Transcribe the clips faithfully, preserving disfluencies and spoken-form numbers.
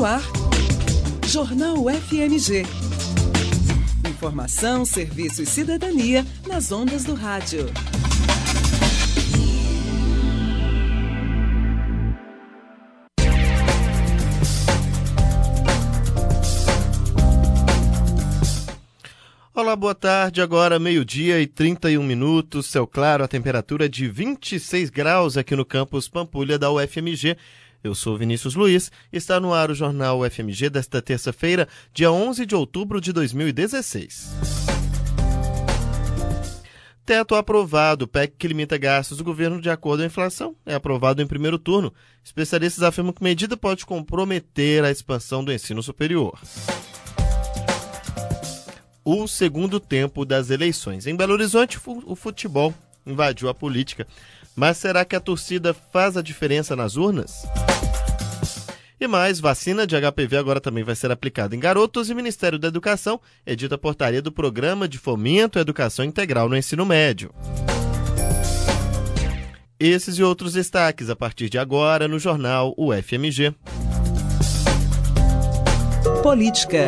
no ar, Jornal F M G. Informação, serviço e cidadania nas ondas do rádio. Olá, boa tarde. Agora meio-dia e trinta e um minutos. Céu claro, a temperatura de vinte e seis graus aqui no campus Pampulha da U F M G. Eu sou Vinícius Luiz. Está no ar o Jornal U F M G desta terça-feira, dia onze de outubro de dois mil e dezesseis. Teto aprovado. P E C que limita gastos do governo de acordo com a inflação é aprovado em primeiro turno. Especialistas afirmam que a medida pode comprometer a expansão do ensino superior. O segundo tempo das eleições. Em Belo Horizonte, o futebol invadiu a política. Mas será que a torcida faz a diferença nas urnas? E mais, vacina de H P V agora também vai ser aplicada em garotos e o Ministério da Educação edita a portaria do Programa de Fomento à Educação Integral no Ensino Médio. Esses e outros destaques a partir de agora no Jornal U F M G. Política.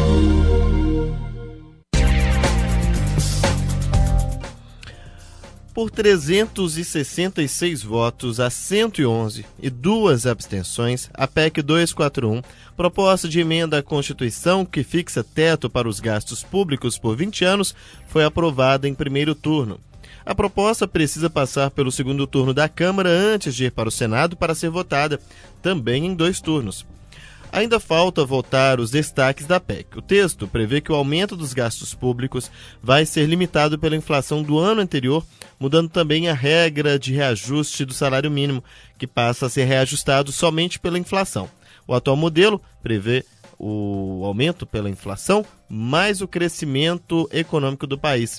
Por trezentos e sessenta e seis votos a cento e onze e duas abstenções, a P E C duzentos e quarenta e um, proposta de emenda à Constituição que fixa teto para os gastos públicos por vinte anos, foi aprovada em primeiro turno. A proposta precisa passar pelo segundo turno da Câmara antes de ir para o Senado para ser votada, também em dois turnos. Ainda falta votar os destaques da P E C. O texto prevê que o aumento dos gastos públicos vai ser limitado pela inflação do ano anterior, mudando também a regra de reajuste do salário mínimo, que passa a ser reajustado somente pela inflação. O atual modelo prevê o aumento pela inflação mais o crescimento econômico do país.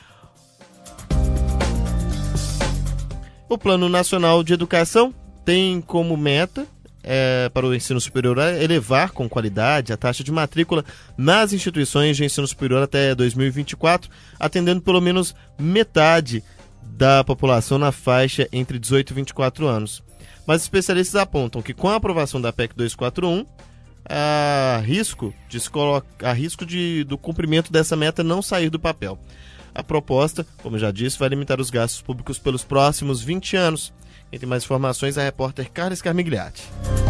O Plano Nacional de Educação tem como meta É, para o ensino superior elevar com qualidade a taxa de matrícula nas instituições de ensino superior até dois mil e vinte e quatro, atendendo pelo menos metade da população na faixa entre dezoito e vinte e quatro anos. Mas especialistas apontam que com a aprovação da P E C duzentos e quarenta e um, há risco, de se colocar, há risco de, do cumprimento dessa meta não sair do papel. A proposta, como já disse, vai limitar os gastos públicos pelos próximos vinte anos. Quem tem mais informações é a repórter Carla Scarmigliati.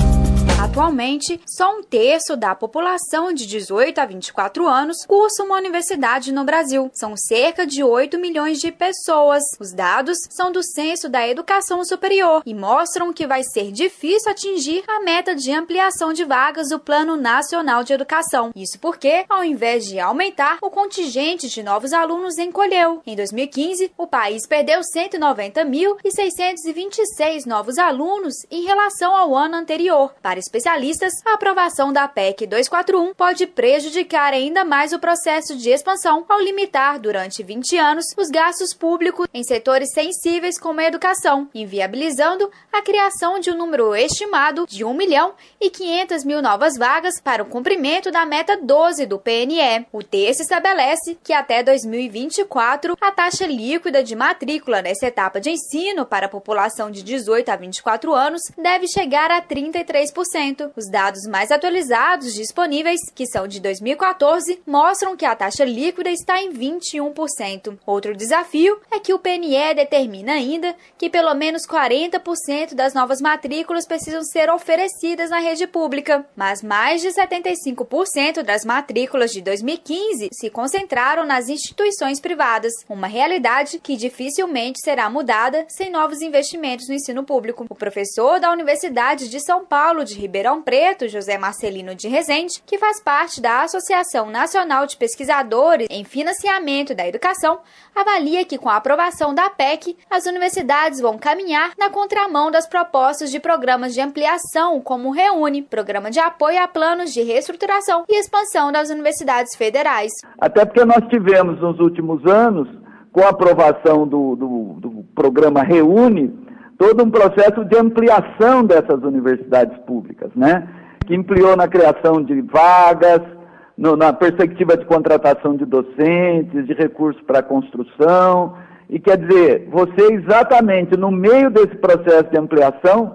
Atualmente, só um terço da população de dezoito a vinte e quatro anos cursa uma universidade no Brasil. São cerca de oito milhões de pessoas. Os dados são do Censo da Educação Superior e mostram que vai ser difícil atingir a meta de ampliação de vagas do Plano Nacional de Educação. Isso porque, ao invés de aumentar, o contingente de novos alunos encolheu. Em dois mil e quinze, o país perdeu cento e noventa mil seiscentos e vinte e seis novos alunos em relação ao ano anterior. Para especialistas, a aprovação da P E C duzentos e quarenta e um pode prejudicar ainda mais o processo de expansão ao limitar durante vinte anos os gastos públicos em setores sensíveis como a educação, inviabilizando a criação de um número estimado de um milhão e quinhentas mil novas vagas para o cumprimento da meta doze do P N E. O texto estabelece que até dois mil e vinte e quatro a taxa líquida de matrícula nessa etapa de ensino para a população de dezoito a vinte e quatro anos deve chegar a trinta e três por cento. Os dados mais atualizados disponíveis, que são de dois mil e quatorze, mostram que a taxa líquida está em vinte e um por cento. Outro desafio é que o P N E determina ainda que pelo menos quarenta por cento das novas matrículas precisam ser oferecidas na rede pública, mas mais de setenta e cinco por cento das matrículas de dois mil e quinze se concentraram nas instituições privadas, uma realidade que dificilmente será mudada sem novos investimentos no ensino público. O professor da Universidade de São Paulo de Ribeirão Preto, José Marcelino de Rezende, que faz parte da Associação Nacional de Pesquisadores em Financiamento da Educação, avalia que com a aprovação da P E C, as universidades vão caminhar na contramão das propostas de programas de ampliação, como o REUNE, Programa de Apoio a Planos de Reestruturação e Expansão das Universidades Federais. Até porque nós tivemos nos últimos anos, com a aprovação do, do, do programa REUNE, todo um processo de ampliação dessas universidades públicas, né? Que ampliou na criação de vagas, no, na perspectiva de contratação de docentes, de recursos para a construção, e quer dizer, você exatamente no meio desse processo de ampliação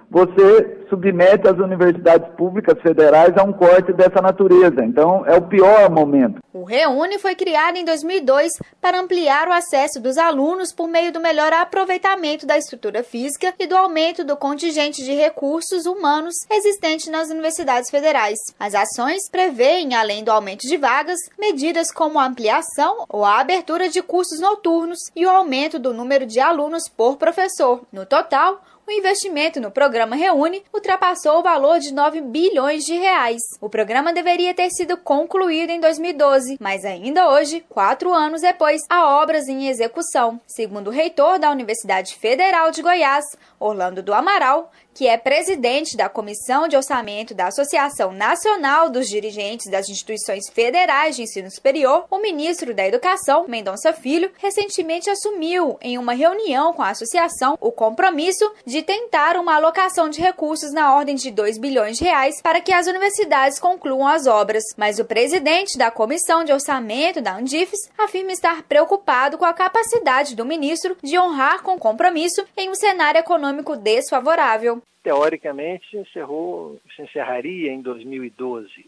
você submete as universidades públicas federais a um corte dessa natureza. Então, é o pior momento. O Reúne foi criado em dois mil e dois para ampliar o acesso dos alunos por meio do melhor aproveitamento da estrutura física e do aumento do contingente de recursos humanos existente nas universidades federais. As ações prevêem, além do aumento de vagas, medidas como a ampliação ou a abertura de cursos noturnos e o aumento do número de alunos por professor. No total, o investimento no programa Reúne ultrapassou o valor de nove bilhões de reais. O programa deveria ter sido concluído em dois mil e doze, mas ainda hoje, quatro anos depois, há obras em execução. Segundo o reitor da Universidade Federal de Goiás, Orlando do Amaral, que é presidente da Comissão de Orçamento da Associação Nacional dos Dirigentes das Instituições Federais de Ensino Superior, o ministro da Educação, Mendonça Filho, recentemente assumiu, em uma reunião com a associação, o compromisso de tentar uma alocação de recursos na ordem de dois bilhões de reais para que as universidades concluam as obras. Mas o presidente da Comissão de Orçamento da Andifes afirma estar preocupado com a capacidade do ministro de honrar com compromisso em um cenário econômico desfavorável. Teoricamente, encerrou, se encerraria em dois mil e doze.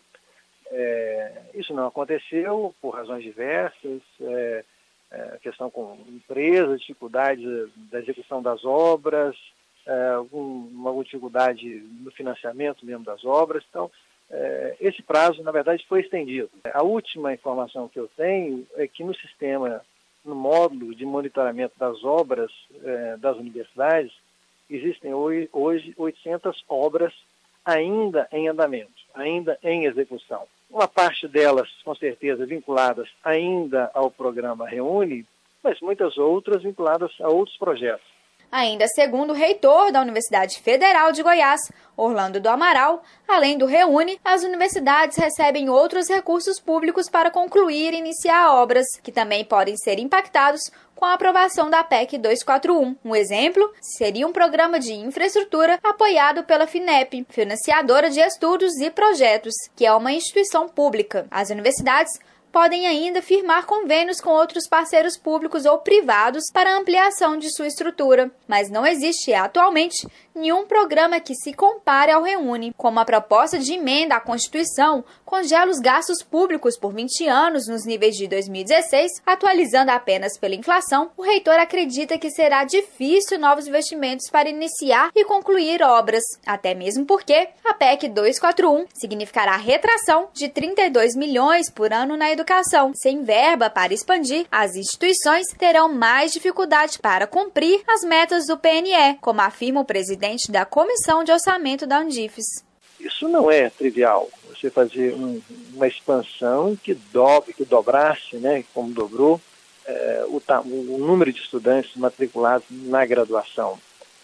É, isso não aconteceu por razões diversas, é, é, questão com empresas, dificuldades da execução das obras, é, algum, alguma dificuldade no financiamento mesmo das obras. Então, é, esse prazo, na verdade, foi estendido. A última informação que eu tenho é que no sistema, no módulo de monitoramento das obras é, das universidades, existem hoje, hoje oitocentas obras ainda em andamento, ainda em execução. Uma parte delas, com certeza, vinculadas ainda ao programa Reúne, mas muitas outras vinculadas a outros projetos. Ainda segundo o reitor da Universidade Federal de Goiás, Orlando do Amaral, além do Reúne, as universidades recebem outros recursos públicos para concluir e iniciar obras, que também podem ser impactados com a aprovação da P E C duzentos e quarenta e um. Um exemplo seria um programa de infraestrutura apoiado pela FINEP, financiadora de estudos e projetos, que é uma instituição pública. As universidades podem ainda firmar convênios com outros parceiros públicos ou privados para ampliação de sua estrutura, mas não existe atualmente nenhum programa que se compare ao Reúne. Como a proposta de emenda à Constituição congela os gastos públicos por vinte anos nos níveis de dois mil e dezesseis, atualizando apenas pela inflação, o reitor acredita que será difícil novos investimentos para iniciar e concluir obras, até mesmo porque a P E C duzentos e quarenta e um significará retração de trinta e dois milhões por ano na educação. Sem verba para expandir, as instituições terão mais dificuldade para cumprir as metas do P N E, como afirma o presidente da Comissão de Orçamento da Andifes. Isso não é trivial, você fazer um, uma expansão que dobre, que dobrasse, né, como dobrou, é, o, o número de estudantes matriculados na graduação.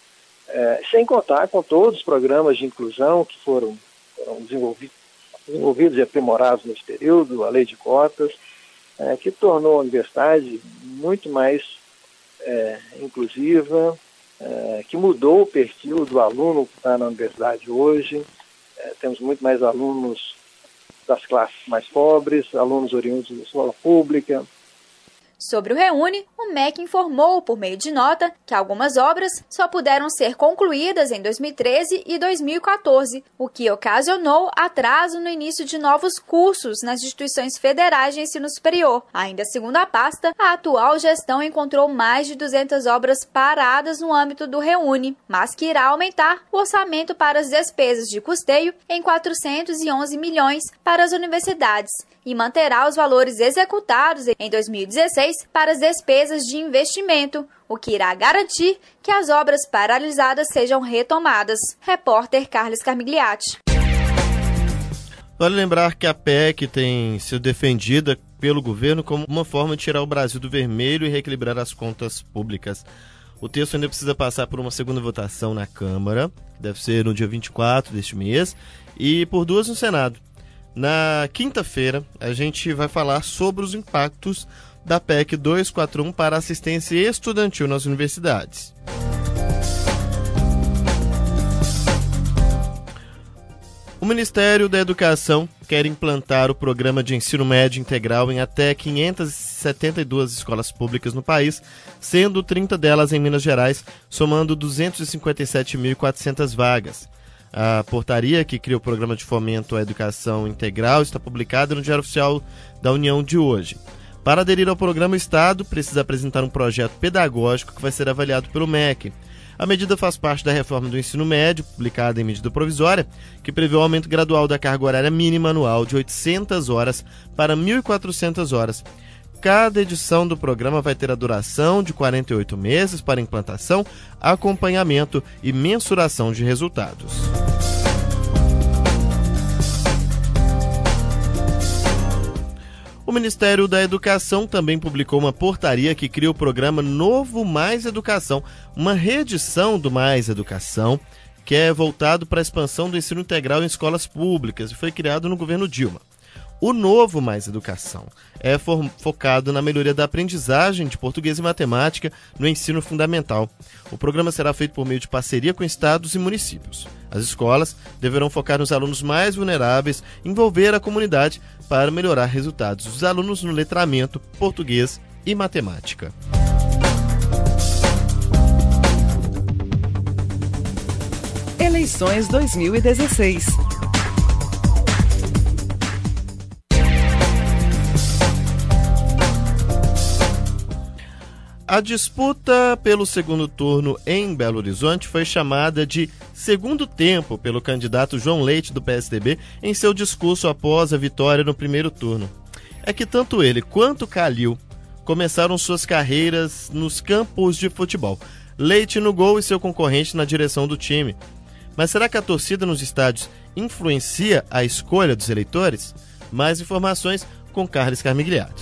É, sem contar com todos os programas de inclusão que foram, foram desenvolvidos, desenvolvidos e aprimorados nesse período, a lei de cotas, é, que tornou a universidade muito mais é, inclusiva, é, que mudou o perfil do aluno que está na universidade hoje. É, temos muito mais alunos das classes mais pobres, alunos oriundos da escola pública. Sobre o Reúne, o M E C informou, por meio de nota, que algumas obras só puderam ser concluídas em dois mil e treze e dois mil e quatorze, o que ocasionou atraso no início de novos cursos nas instituições federais de ensino superior. Ainda segundo a pasta, a atual gestão encontrou mais de duzentas obras paradas no âmbito do Reúne, mas que irá aumentar o orçamento para as despesas de custeio em quatrocentos e onze milhões para as universidades e manterá os valores executados em dois mil e dezesseis para as despesas de investimento, o que irá garantir que as obras paralisadas sejam retomadas. Repórter Carlos Carmigliati. Vale lembrar que a P E C tem sido defendida pelo governo como uma forma de tirar o Brasil do vermelho e reequilibrar as contas públicas. O texto ainda precisa passar por uma segunda votação na Câmara, deve ser no dia vinte e quatro deste mês, e por duas no Senado. Na quinta-feira, a gente vai falar sobre os impactos da P E C duzentos e quarenta e um para assistência estudantil nas universidades. O Ministério da Educação quer implantar o programa de ensino médio integral em até quinhentas e setenta e duas escolas públicas no país, sendo trinta delas em Minas Gerais, somando duzentas e cinquenta e sete mil e quatrocentas vagas. A portaria que cria o programa de fomento à educação integral está publicada no Diário Oficial da União de hoje. Para aderir ao programa, o Estado precisa apresentar um projeto pedagógico que vai ser avaliado pelo M E C. A medida faz parte da reforma do ensino médio, publicada em medida provisória, que prevê o aumento gradual da carga horária mínima anual de oitocentas horas para mil e quatrocentas horas. Cada edição do programa vai ter a duração de quarenta e oito meses para implantação, acompanhamento e mensuração de resultados. O Ministério da Educação também publicou uma portaria que cria o programa Novo Mais Educação, uma reedição do Mais Educação, que é voltado para a expansão do ensino integral em escolas públicas e foi criado no governo Dilma. O Novo Mais Educação é focado na melhoria da aprendizagem de português e matemática no ensino fundamental. O programa será feito por meio de parceria com estados e municípios. As escolas deverão focar nos alunos mais vulneráveis e envolver a comunidade para melhorar resultados dos alunos no letramento, português e matemática. Eleições dois mil e dezesseis. A disputa pelo segundo turno em Belo Horizonte foi chamada de segundo tempo pelo candidato João Leite, do P S D B, em seu discurso após a vitória no primeiro turno. É que tanto ele quanto Calil começaram suas carreiras nos campos de futebol. Leite no gol e seu concorrente na direção do time. Mas será que a torcida nos estádios influencia a escolha dos eleitores? Mais informações com Carlos Carmigliati.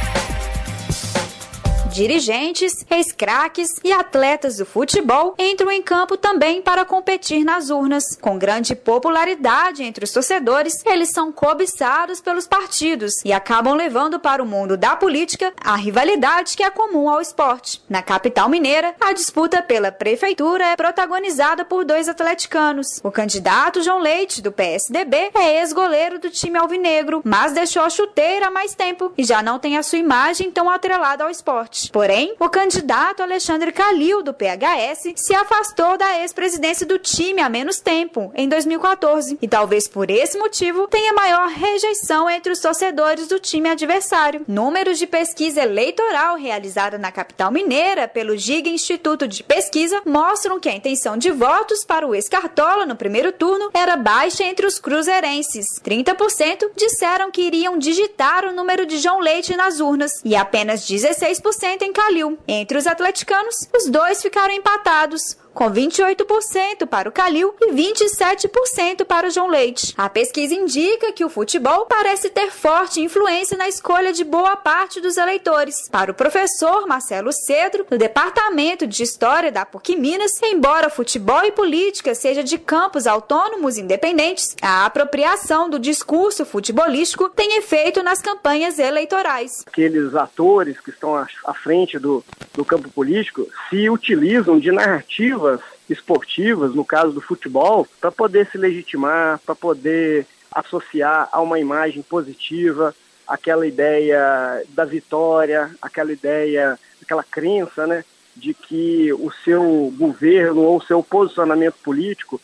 Dirigentes, ex-craques e atletas do futebol entram em campo também para competir nas urnas. Com grande popularidade entre os torcedores, eles são cobiçados pelos partidos e acabam levando para o mundo da política a rivalidade que é comum ao esporte. Na capital mineira, a disputa pela prefeitura é protagonizada por dois atleticanos. O candidato João Leite, do P S D B, é ex-goleiro do time alvinegro, mas deixou a chuteira há mais tempo e já não tem a sua imagem tão atrelada ao esporte. Porém, o candidato Alexandre Calil, do P H S, se afastou da ex-presidência do time há menos tempo, em dois mil e quatorze, e talvez por esse motivo tenha maior rejeição entre os torcedores do time adversário. Números de pesquisa eleitoral realizada na capital mineira pelo Giga Instituto de Pesquisa mostram que a intenção de votos para o ex-Cartola no primeiro turno era baixa entre os cruzeirenses. trinta por cento disseram que iriam digitar o número de João Leite nas urnas e apenas dezesseis por cento em Calil. Entre os atleticanos, os dois ficaram empatados, com vinte e oito por cento para o Calil e vinte e sete por cento para o João Leite. A pesquisa indica que o futebol parece ter forte influência na escolha de boa parte dos eleitores. Para o professor Marcelo Cedro, do Departamento de História da PUC Minas, embora futebol e política seja de campos autônomos independentes, a apropriação do discurso futebolístico tem efeito nas campanhas eleitorais. Aqueles atores que estão à frente do, do campo político se utilizam de narrativa esportivas, no caso do futebol, para poder se legitimar, para poder associar a uma imagem positiva aquela ideia da vitória, aquela ideia, aquela crença, né, de que o seu governo ou o seu posicionamento político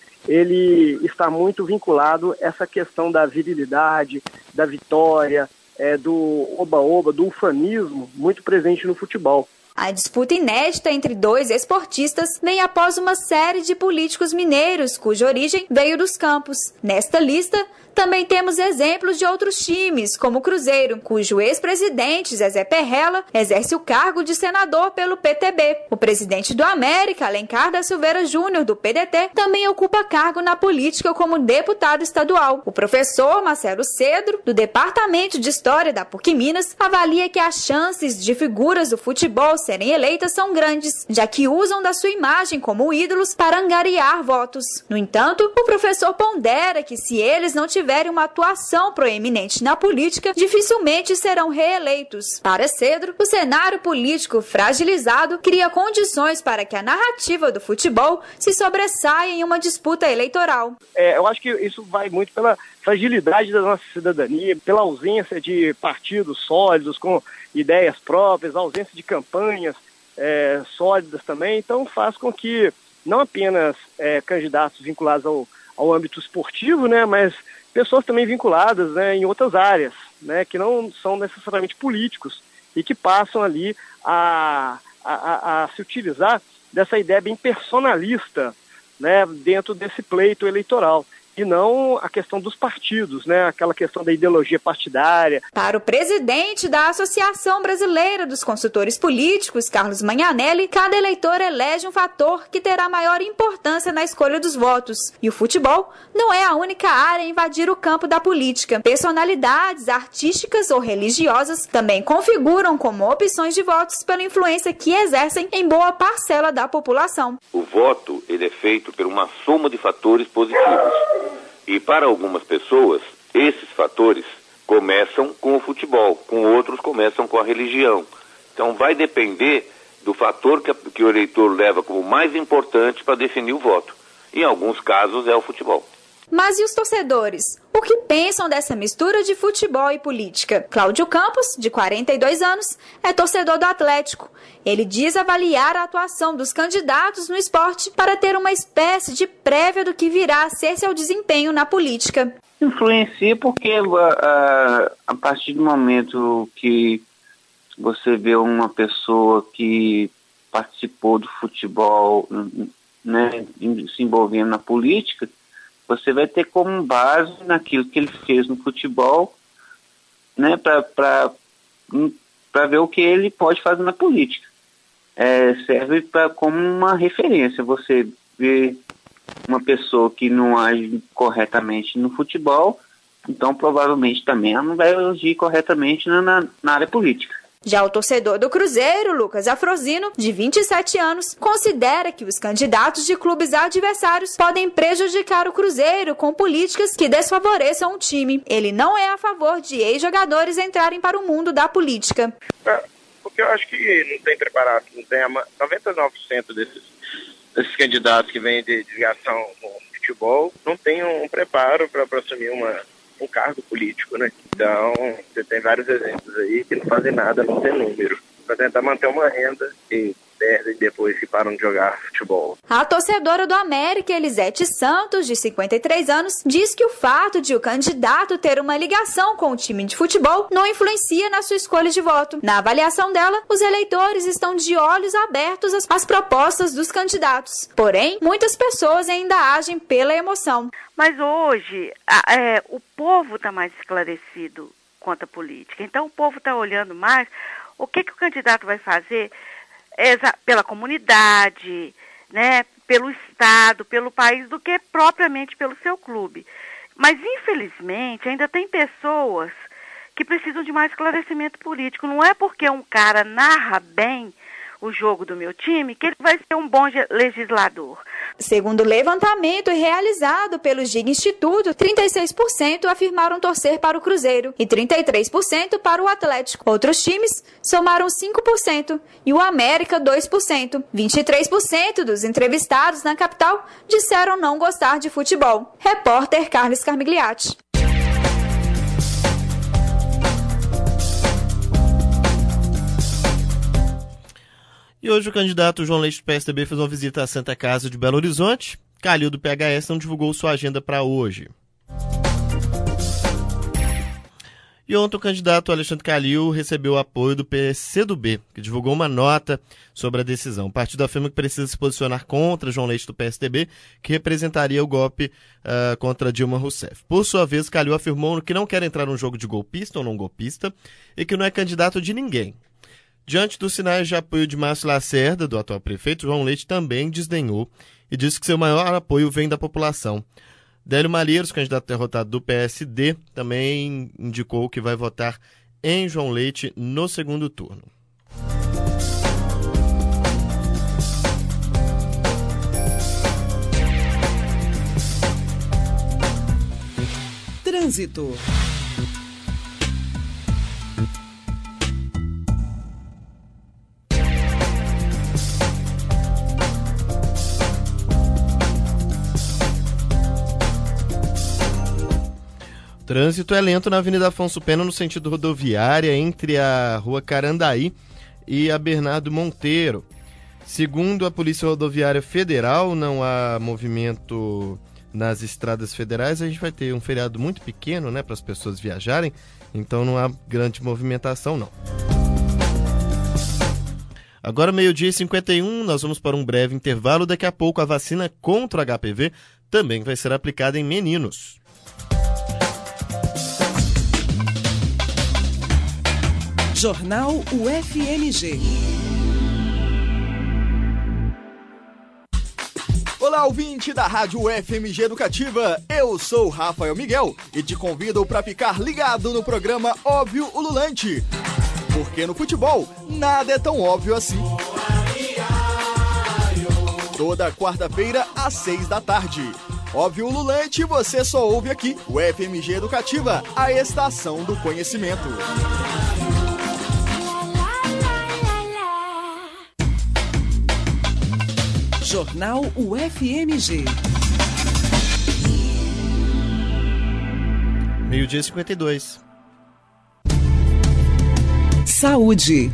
ele está muito vinculado a essa questão da virilidade, da vitória, é, do oba-oba, do ufanismo muito presente no futebol. A disputa inédita entre dois esportistas vem após uma série de políticos mineiros cuja origem veio dos campos. Nesta lista, também temos exemplos de outros times, como o Cruzeiro, cujo ex-presidente, Zezé Perrella, exerce o cargo de senador pelo P T B. O presidente do América, Alencar da Silveira Júnior, do P D T, também ocupa cargo na política como deputado estadual. O professor Marcelo Cedro, do Departamento de História da PUC Minas, avalia que as chances de figuras do futebol serem eleitas são grandes, já que usam da sua imagem como ídolos para angariar votos. No entanto, o professor pondera que se eles não tiverem uma atuação proeminente na política, dificilmente serão reeleitos. Para Cedro, o cenário político fragilizado cria condições para que a narrativa do futebol se sobressaia em uma disputa eleitoral. É, eu acho que isso vai muito pela fragilidade da nossa cidadania, pela ausência de partidos sólidos, com ideias próprias, a ausência de campanhas é, sólidas também. Então faz com que não apenas é, candidatos vinculados ao, ao âmbito esportivo, né, mas pessoas também vinculadas, né, em outras áreas, né, que não são necessariamente políticos e que passam ali a, a, a, a se utilizar dessa ideia bem personalista, né, dentro desse pleito eleitoral. E não a questão dos partidos, né? Aquela questão da ideologia partidária. Para o presidente da Associação Brasileira dos Consultores Políticos, Carlos Magnanelli, cada eleitor elege um fator que terá maior importância na escolha dos votos. E o futebol não é a única área a invadir o campo da política. Personalidades artísticas ou religiosas também configuram como opções de votos pela influência que exercem em boa parcela da população. O voto, ele é feito por uma soma de fatores positivos. E para algumas pessoas, esses fatores começam com o futebol, com outros começam com a religião. Então vai depender do fator que, a, que o eleitor leva como mais importante para definir o voto. Em alguns casos é o futebol. Mas e os torcedores? O que pensam dessa mistura de futebol e política? Cláudio Campos, de quarenta e dois anos, é torcedor do Atlético. Ele diz avaliar a atuação dos candidatos no esporte para ter uma espécie de prévia do que virá a ser seu desempenho na política. Influencia porque a, a partir do momento que você vê uma pessoa que participou do futebol, né, se envolvendo na política, você vai ter como base naquilo que ele fez no futebol, né, para ver o que ele pode fazer na política. É, serve pra, como uma referência. Você vê uma pessoa que não age corretamente no futebol, então provavelmente também ela não vai agir corretamente na, na, na área política. Já o torcedor do Cruzeiro, Lucas Afrosino, de vinte e sete anos, considera que os candidatos de clubes adversários podem prejudicar o Cruzeiro com políticas que desfavoreçam o time. Ele não é a favor de ex-jogadores entrarem para o mundo da política. É, porque eu acho que não tem preparado, não tem a noventa e nove por cento desses, desses candidatos que vêm de ligação com futebol não tem um preparo para assumir uma... um cargo político, né? Então, você tem vários exemplos aí que não fazem nada, não tem número, para tentar manter uma renda e perdem depois que param de jogar futebol. A torcedora do América, Elisete Santos, de cinquenta e três anos, diz que o fato de o candidato ter uma ligação com o time de futebol não influencia na sua escolha de voto. Na avaliação dela, os eleitores estão de olhos abertos às, às propostas dos candidatos. Porém, muitas pessoas ainda agem pela emoção. Mas hoje, a, é, o povo está mais esclarecido quanto à política. Então, o povo está olhando mais o que, que o candidato vai fazer pela comunidade, né, pelo Estado, pelo país, do que propriamente pelo seu clube. Mas, infelizmente, ainda tem pessoas que precisam de mais esclarecimento político. Não é porque um cara narra bem o jogo do meu time que ele vai ser um bom legislador. Segundo o levantamento realizado pelo G I G Instituto, trinta e seis por cento afirmaram torcer para o Cruzeiro e trinta e três por cento para o Atlético. Outros times somaram cinco por cento e o América dois por cento. vinte e três por cento dos entrevistados na capital disseram não gostar de futebol. Repórter Carlos Carmigliati. E hoje o candidato João Leite do P S D B fez uma visita à Santa Casa de Belo Horizonte. Calil do P H S não divulgou sua agenda para hoje. E ontem o candidato Alexandre Calil recebeu o apoio do P C do B, que divulgou uma nota sobre a decisão. O partido afirma que precisa se posicionar contra João Leite do P S D B, que representaria o golpe uh, contra Dilma Rousseff. Por sua vez, Calil afirmou que não quer entrar num jogo de golpista ou não golpista e que não é candidato de ninguém. Diante dos sinais de apoio de Márcio Lacerda, do atual prefeito, João Leite também desdenhou e disse que seu maior apoio vem da população. Délio Malheiros, candidato derrotado do P S D, também indicou que vai votar em João Leite no segundo turno. Trânsito. Trânsito é lento na Avenida Afonso Pena, no sentido rodoviária, entre a Rua Carandaí e a Bernardo Monteiro. Segundo a Polícia Rodoviária Federal, não há movimento nas estradas federais. A gente vai ter um feriado muito pequeno, né, para as pessoas viajarem, então não há grande movimentação, não. Agora, meio-dia e cinquenta e um, nós vamos para um breve intervalo. Daqui a pouco, a vacina contra o H P V também vai ser aplicada em meninos. Jornal U F M G. Olá, ouvinte da Rádio U F M G Educativa, eu sou Rafael Miguel e te convido para ficar ligado no programa Óbvio Ululante, porque no futebol nada é tão óbvio assim. Toda quarta-feira às seis da tarde. Óbvio Ululante, você só ouve aqui, U F M G Educativa, a estação do conhecimento. Jornal U F M G. Meio-dia e cinquenta e dois. Saúde.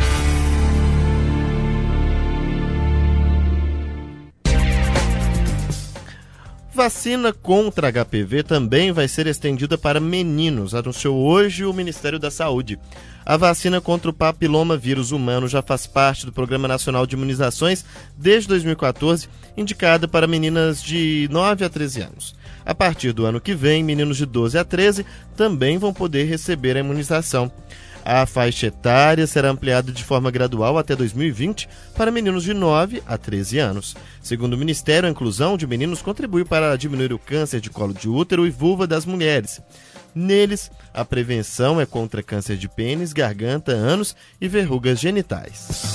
Vacina contra H P V também vai ser estendida para meninos, anunciou hoje o Ministério da Saúde. A vacina contra o papiloma vírus humano já faz parte do Programa Nacional de Imunizações desde dois mil e quatorze, indicada para meninas de nove a treze anos. A partir do ano que vem, meninos de doze a treze também vão poder receber a imunização. A faixa etária será ampliada de forma gradual até dois mil e vinte para meninos de nove a treze anos. Segundo o Ministério, a inclusão de meninos contribui para diminuir o câncer de colo de útero e vulva das mulheres. Neles, a prevenção é contra câncer de pênis, garganta, ânus e verrugas genitais.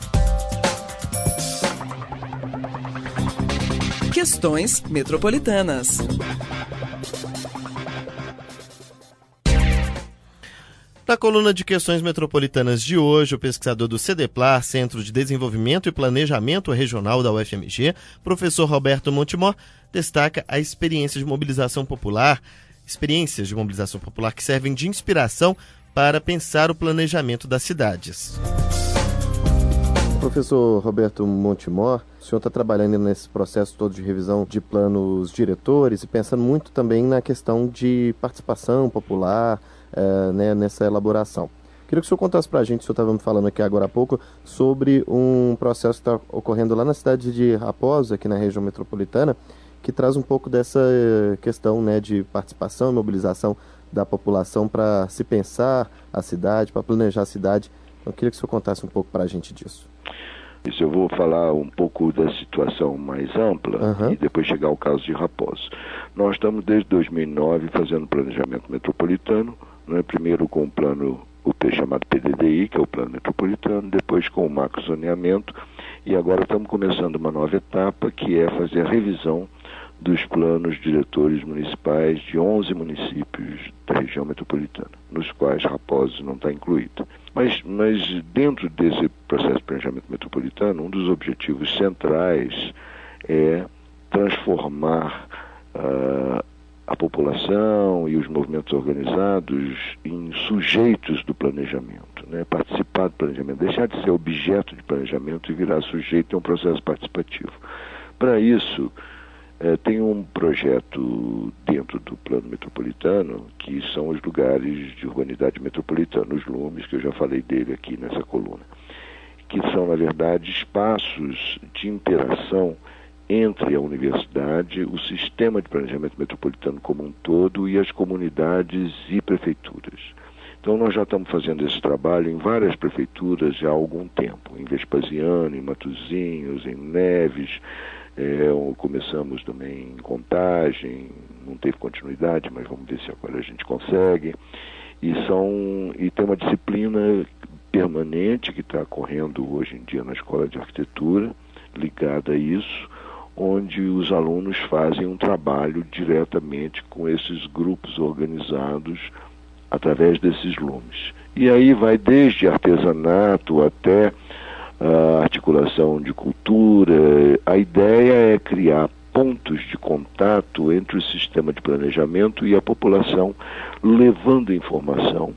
Questões metropolitanas. Na coluna de questões metropolitanas de hoje, o pesquisador do CEDEPLAR, Centro de Desenvolvimento e Planejamento Regional da U F M G, professor Roberto Montemor, destaca a experiência de mobilização popular, experiências de mobilização popular que servem de inspiração para pensar o planejamento das cidades. Professor Roberto Montemor, o senhor está trabalhando nesse processo todo de revisão de planos diretores e pensando muito também na questão de participação popular, É, né, nessa elaboração. Queria que o senhor contasse para a gente, o senhor estava me falando aqui agora há pouco, sobre um processo que está ocorrendo lá na cidade de Raposa, aqui na região metropolitana, que traz um pouco dessa questão, né, de participação e mobilização da população para se pensar a cidade, para planejar a cidade. Então, eu queria que o senhor contasse um pouco para a gente disso. Isso, eu vou falar um pouco da situação mais ampla uhum. e depois chegar ao caso de Raposa. Nós estamos desde dois mil e nove fazendo planejamento metropolitano, né? Primeiro com o plano, o chamado P D D I, que é o plano metropolitano, depois com o macrozoneamento, e agora estamos começando uma nova etapa, que é fazer a revisão dos planos diretores municipais de onze municípios da região metropolitana, nos quais Raposa não está incluída. Mas, mas dentro desse processo de planejamento metropolitano, um dos objetivos centrais é transformar uh, a população e os movimentos organizados em sujeitos do planejamento, né? Participar do planejamento, deixar de ser objeto de planejamento e virar sujeito é um processo participativo. Para isso, eh, tem um projeto dentro do plano metropolitano, que são os lugares de urbanidade metropolitana, os lumes, que eu já falei dele aqui nessa coluna, que são, na verdade, espaços de interação entre a universidade, o sistema de planejamento metropolitano como um todo e as comunidades e prefeituras. Então nós já estamos fazendo esse trabalho em várias prefeituras já há algum tempo, em Vespasiano, em Matozinhos, em Neves, é, começamos também em Contagem, não teve continuidade, mas vamos ver se agora a gente consegue. E, são, e tem uma disciplina permanente que está ocorrendo hoje em dia na Escola de Arquitetura, ligada a isso, onde os alunos fazem um trabalho diretamente com esses grupos organizados através desses lumes. E aí vai desde artesanato até a articulação de cultura. A ideia é criar pontos de contato entre o sistema de planejamento e a população, levando informação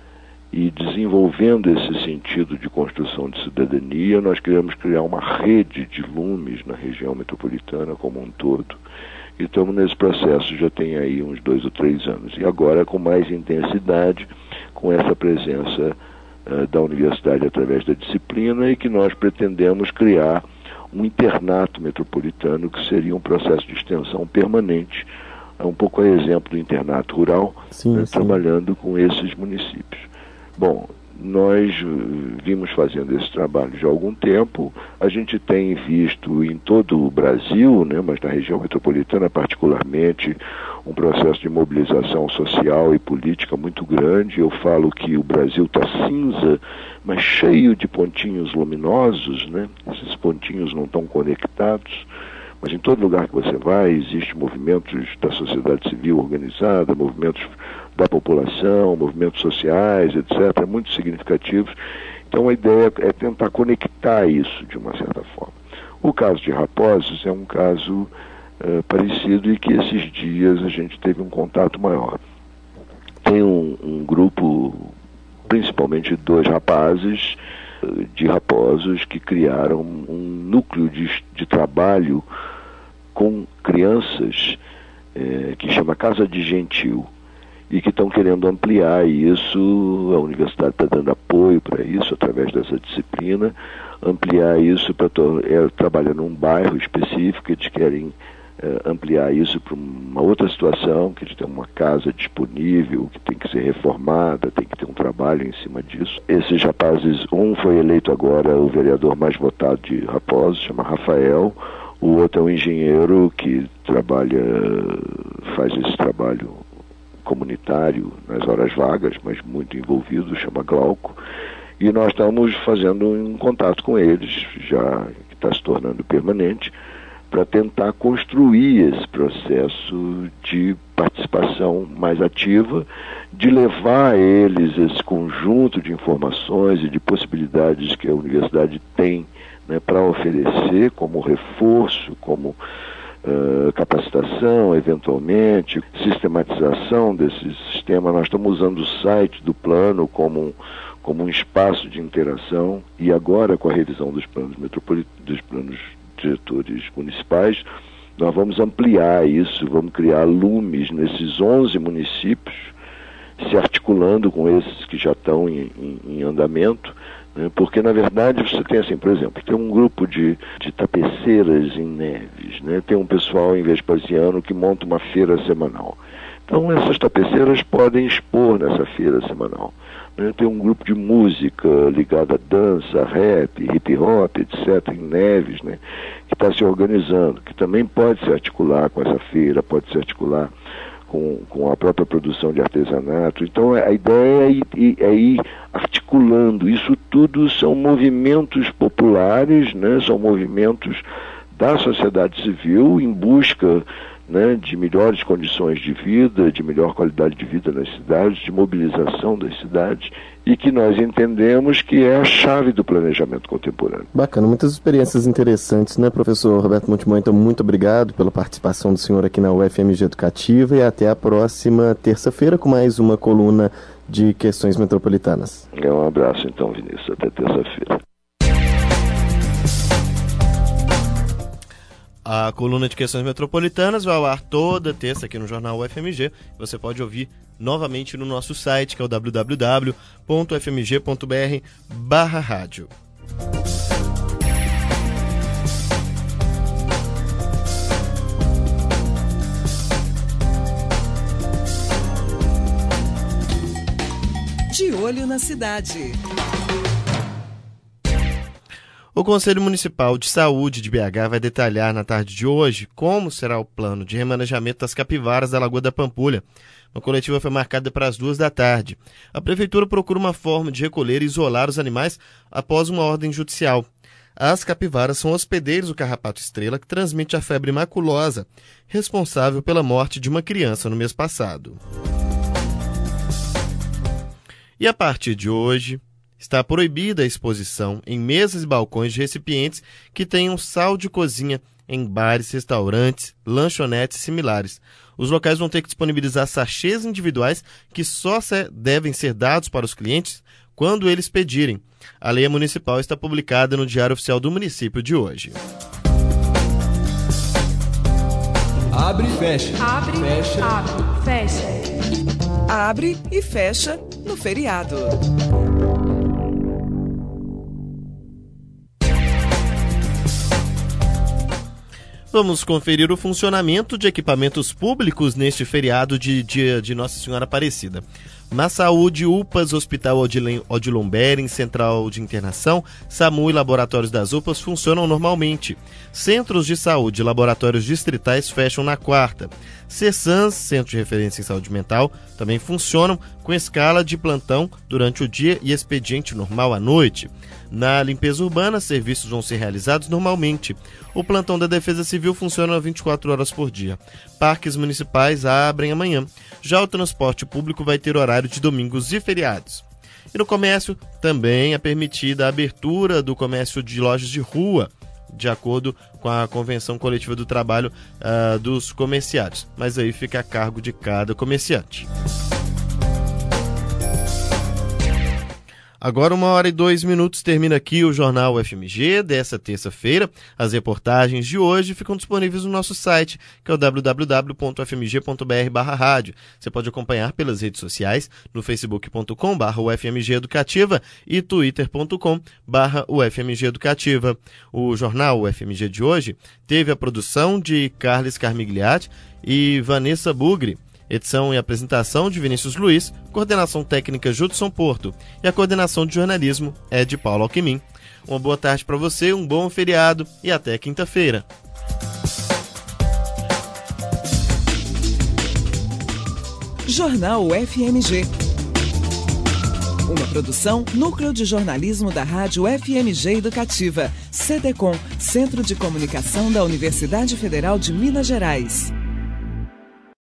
e desenvolvendo esse sentido de construção de cidadania. Nós queremos criar uma rede de lumes na região metropolitana como um todo. E estamos nesse processo, já tem aí uns dois ou três anos. E agora com mais intensidade, com essa presença uh, da universidade através da disciplina, e que nós pretendemos criar um internato metropolitano, que seria um processo de extensão permanente, um pouco a exemplo do internato rural, sim, né, sim. trabalhando com esses municípios. Bom, nós vimos fazendo esse trabalho já há algum tempo. A gente tem visto em todo o Brasil, né, mas na região metropolitana particularmente, um processo de mobilização social e política muito grande. Eu falo que o Brasil está cinza, mas cheio de pontinhos luminosos, né? Esses pontinhos não estão conectados, mas em todo lugar que você vai existem movimentos da sociedade civil organizada, movimentos da população, movimentos sociais, etcétera, muito significativos. Então a ideia é tentar conectar isso de uma certa forma. O caso de Raposos é um caso uh, parecido, e que esses dias a gente teve um contato maior. Tem um, um grupo, principalmente dois rapazes uh, de Raposos, que criaram um núcleo de, de trabalho com crianças uh, que chama Casa de Gentil, e que estão querendo ampliar isso. A universidade está dando apoio para isso, através dessa disciplina, ampliar isso para é, trabalhar num bairro específico. Eles querem é, ampliar isso para uma outra situação, que eles têm uma casa disponível, que tem que ser reformada, tem que ter um trabalho em cima disso. Esses rapazes, um foi eleito agora o vereador mais votado de Raposos, chama Rafael. O outro é um engenheiro que trabalha, faz esse trabalho comunitário nas horas vagas, mas muito envolvido, chama Glauco, e nós estamos fazendo um contato com eles, já que está se tornando permanente, para tentar construir esse processo de participação mais ativa, de levar a eles esse conjunto de informações e de possibilidades que a universidade tem, né, para oferecer como reforço, como Uh, capacitação, eventualmente, sistematização desse sistema. Nós estamos usando o site do plano como um, como um espaço de interação, e agora com a revisão dos planos metropolitanos, dos planos diretores municipais, nós vamos ampliar isso, vamos criar lumes nesses onze municípios, se articulando com esses que já estão em, em, em andamento, né? Porque na verdade você tem assim, por exemplo, tem um grupo de, de tapeceiras em Neves, né? Tem um pessoal em Vespasiano que monta uma feira semanal. Então essas tapeceiras podem expor nessa feira semanal, né? Tem um grupo de música ligado a dança, rap, hip hop, etcétera, em Neves, né? Que está se organizando, que também pode se articular com essa feira, pode se articular Com, com a própria produção de artesanato. Então a ideia é ir, é ir articulando. Isso tudo são movimentos populares, né? São movimentos da sociedade civil em busca, né, de melhores condições de vida, de melhor qualidade de vida nas cidades, de mobilização das cidades, e que nós entendemos que é a chave do planejamento contemporâneo. Bacana, muitas experiências interessantes, né, professor Roberto Montemor? Então, muito obrigado pela participação do senhor aqui na U F M G Educativa, e até a próxima terça-feira com mais uma coluna de questões metropolitanas. É, um abraço então, Vinícius, até terça-feira. A coluna de questões metropolitanas vai ao ar toda terça aqui no Jornal U F M G. Você pode ouvir novamente no nosso site, que é o w w w ponto f m g ponto b r barra rádio. De olho na cidade. O Conselho Municipal de Saúde de B H vai detalhar na tarde de hoje como será o plano de remanejamento das capivaras da Lagoa da Pampulha. A coletiva foi marcada para as duas da tarde. A Prefeitura procura uma forma de recolher e isolar os animais após uma ordem judicial. As capivaras são hospedeiros do carrapato estrela que transmite a febre maculosa, responsável pela morte de uma criança no mês passado. E a partir de hoje, está proibida a exposição em mesas e balcões de recipientes que tenham sal de cozinha em bares, restaurantes, lanchonetes e similares. Os locais vão ter que disponibilizar sachês individuais que só devem ser dados para os clientes quando eles pedirem. A lei municipal está publicada no Diário Oficial do município de hoje. Abre e fecha. Abre, fecha. abre, fecha. Abre e fecha no feriado. Vamos conferir o funcionamento de equipamentos públicos neste feriado de dia de Nossa Senhora Aparecida. Na saúde, U P A S, Hospital Odilon Beren, Central de Internação, SAMU e laboratórios das U P A S funcionam normalmente. Centros de saúde e laboratórios distritais fecham na quarta. CESANS, Centro de Referência em Saúde Mental, também funcionam com escala de plantão durante o dia e expediente normal à noite. Na limpeza urbana, serviços vão ser realizados normalmente. O plantão da Defesa Civil funciona vinte e quatro horas por dia. Parques municipais abrem amanhã. Já o transporte público vai ter horário de domingos e feriados. E no comércio, também é permitida a abertura do comércio de lojas de rua, de acordo com a Convenção Coletiva do Trabalho uh, dos comerciários. Mas aí fica a cargo de cada comerciante. Agora, uma hora e dois minutos, termina aqui o Jornal U F M G dessa terça-feira. As reportagens de hoje ficam disponíveis no nosso site, que é o w w w ponto u f m g ponto b r barra rádio. Você pode acompanhar pelas redes sociais, no facebook ponto com barra u f m g educativa e twitter ponto com barra u f m g educativa. O Jornal U F M G de hoje teve a produção de Carles Carmigliati e Vanessa Bugri. Edição e apresentação de Vinícius Luiz, coordenação técnica Judson Porto e a coordenação de jornalismo é de Paulo Alquimim. Uma boa tarde para você, um bom feriado e até quinta-feira. Jornal U F M G. Uma produção Núcleo de Jornalismo da Rádio F M G Educativa, C D C O M, Centro de Comunicação da Universidade Federal de Minas Gerais.